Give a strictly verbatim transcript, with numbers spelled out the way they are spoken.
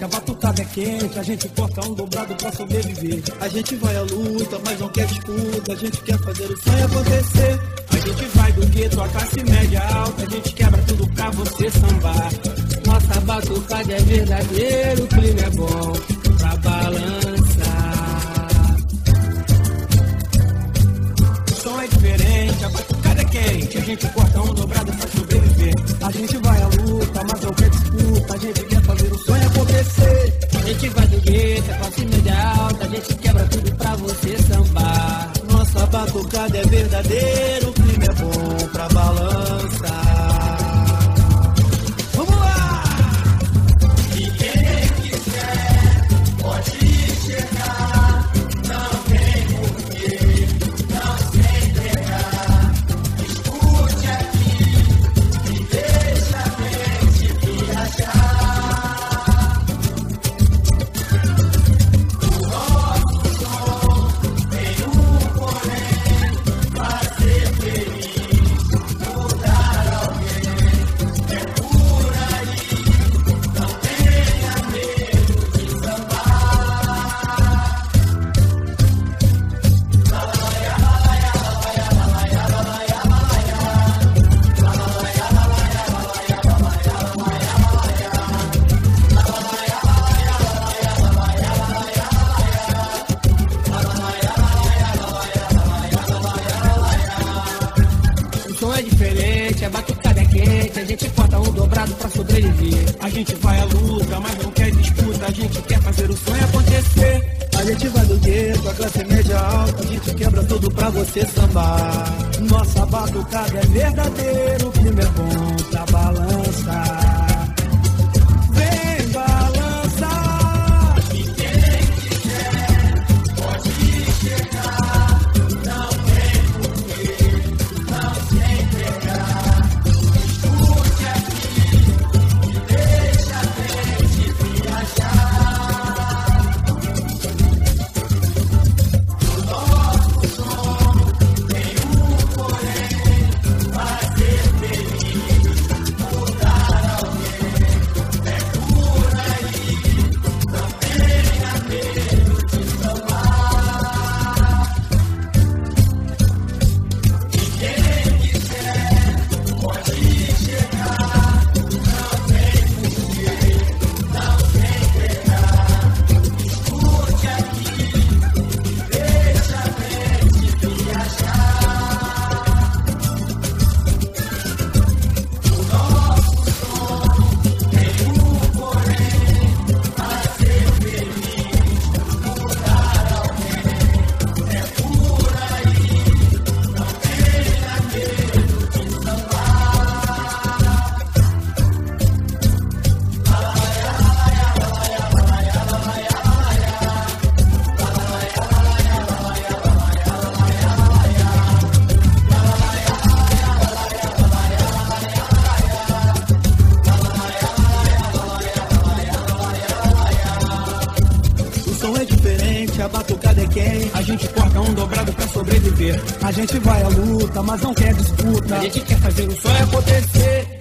a batucada é quente, a gente corta um dobrado pra sobreviver. A gente vai à luta, mas não quer disputa, a gente quer fazer o sonho acontecer. A gente vai do gueto à classe média alta, a gente quebra tudo pra você sambar. Nossa batucada é verdadeiro, o clima é bom pra balançar. O som é diferente, a batucada é quente, a gente corta um dobrado pra sobreviver. A gente vai à luta, mas não quer disputa, a gente quer fazer o sonho acontecer. A gente vai do gueto à classe média alta, a gente quebra tudo pra você sambar. Nossa batucada é verdadeiro, o clima é bom pra balançar. Vamos lá! E quem quiser pode chegar, não tem porquê, não se entregar. Escute aqui e deixa a mente viajar. O nosso som tem um porém, fazer feliz, mudar alguém. É por aí, não tenha medo de sambar. O som é diferente, a batucada é quente, a gente corta um dobrado pra sobreviver. A gente vai à luta, mas não quer disputa, a gente quer fazer o sonho acontecer. A gente vai do gueto, a classe média alta, a gente quebra tudo pra você sambar. Nossa batucada é verdadeiro, o clima é bom pra balançar. Vem balançar. E quem quiser pode chegar, não tem porquê, não se entregar. Escute aqui e deixa a mente viajar. O nosso som tem um porém, fazer feliz, mudar alguém. É por aí, não tenha medo de sambar. E quem quiser pode chegar, não tem porquê, não se entregar. Escute aqui e deixa a mente viajar. O nosso som tem um porém, fazer feliz, mudar alguém. É por aí, não tenha medo de sambar. O som é diferente, a batucada é quente. A gente corta um dobrado pra sobreviver. A gente vai à luta, mas não quer disputa, A gente quer fazer o sonho acontecer.